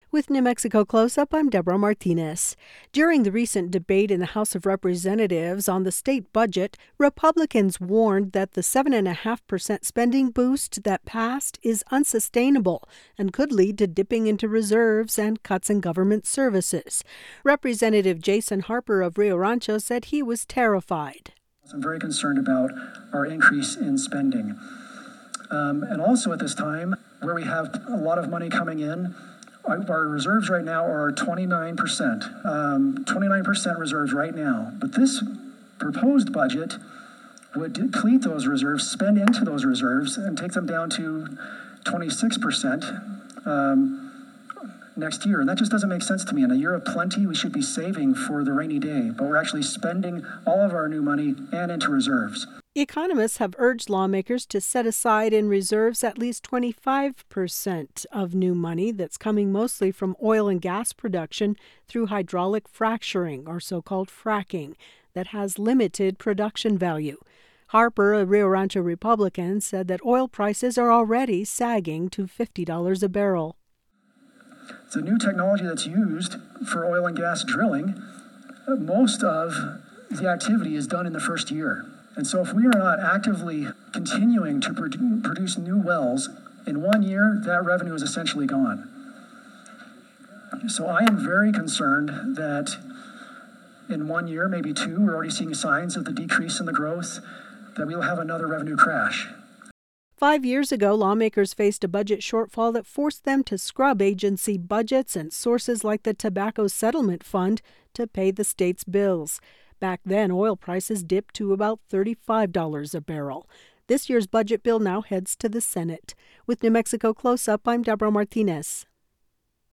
With New Mexico Close-Up, I'm Deborah Martinez. During the recent debate in the House of Representatives on the state budget, Republicans warned that the 7.5% spending boost that passed is unsustainable and could lead to dipping into reserves and cuts in government services. Representative Jason Harper of Rio Rancho said he was terrified. I'm very concerned about our increase in spending. And also at this time, where we have a lot of money coming in, our reserves right now are 29%. 29% reserves right now. But this proposed budget would deplete those reserves, spend into those reserves, and take them down to 26% next year. And that just doesn't make sense to me. In a year of plenty, we should be saving for the rainy day. But we're actually spending all of our new money and into reserves. Economists have urged lawmakers to set aside in reserves at least 25% of new money that's coming mostly from oil and gas production through hydraulic fracturing, or so-called fracking, that has limited production value. Harper, a Rio Rancho Republican, said that oil prices are already sagging to $50 a barrel. It's a new technology that's used for oil and gas drilling. Most of the activity is done in the first year. And so if we are not actively continuing to produce new wells, in 1 year, that revenue is essentially gone. So I am very concerned that in 1 year, maybe two, we're already seeing signs of the decrease in the growth, that we will have another revenue crash. 5 years ago, lawmakers faced a budget shortfall that forced them to scrub agency budgets and sources like the Tobacco Settlement Fund to pay the state's bills. Back then, oil prices dipped to about $35 a barrel. This year's budget bill now heads to the Senate. With New Mexico Close-Up, I'm Deborah Martinez.